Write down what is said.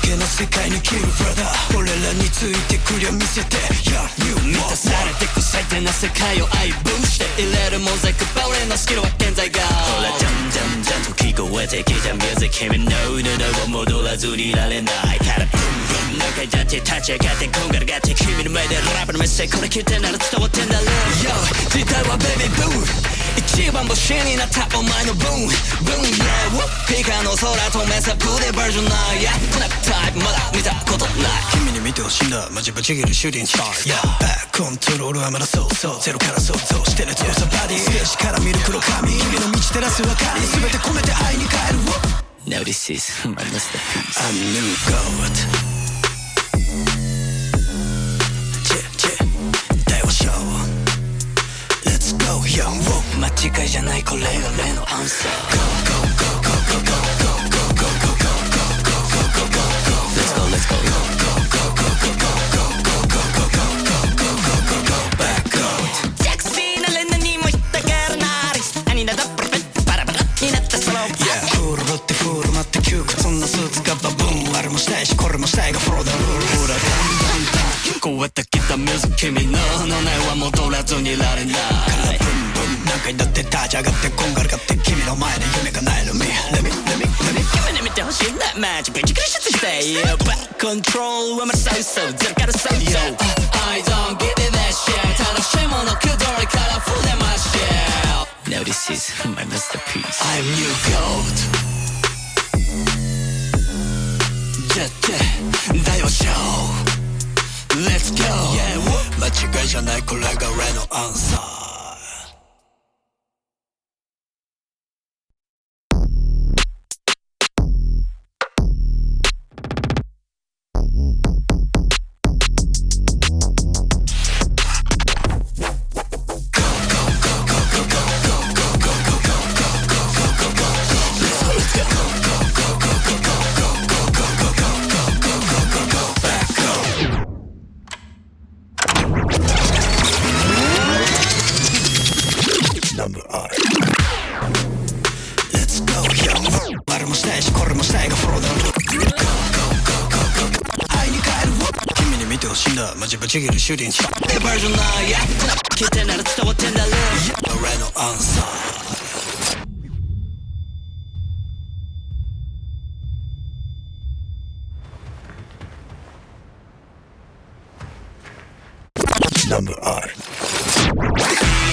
けの世界に生きるブラダー、俺らについてくりゃ見せてやる満たされてく最低な世界を愛分して入れるモザイクば俺のスキルは健在がほらジャンジャンジャンと聞こえてきたミュージック君の布を戻らずにいられないからブンブン中だって立ち上がってこんがらがって君の前でラップのメッセージこれ聞いてなら伝わってんだろ Yo 時代はベビーブー一番星になったお前のブーンブーン Yeah ピカの空とメサプでバージョンない Yeah こんなタイプまだ見たことない君に見てほしいんだマジぶち切るシューティングスター Yeah バックコントロールはまだそうそうゼロから想像してる強さバディステージから見る黒髪君の満ち照らす明かり全て込めて愛に変える Now this is my masterpiece I'm new god Let's go, yo, whoa 間違いじゃないこれが例のアンサー Go, go, go, go, go, go, go, go, go, go, go, go, go, go, go, go Let's go, let's go Go, go, go, go, go, go, go, go, go, go, go, go, go, go, go, back, go ジャクシーなレナにも引っかからない兄なだプロフェットバラバラになったソロ Yeah フルってフル待って窮屈なスーツがバブーンあれもしたいしこれもしたいがフォローだルールほらダンダンダン聞こえてきたミュージック君の名前は戻らずにいられない何回だって立ち上がってこんがらがって君の前で夢叶える Me Let me 夢に見てほしいなマジぶち繰りシャツして Yeah Back control はまだそうそうゼロからそうそう I don't give it that shit 楽しいものくどりからフルでマッシュ Now this is my masterpiece I'm new gold じゃって大王ショー Let's go Yeah 間違いじゃないこれが俺のアンサーマジぶち切るシューティングスターバージョンないや聞いてなら伝わってんだろ俺のアンサーナンバー R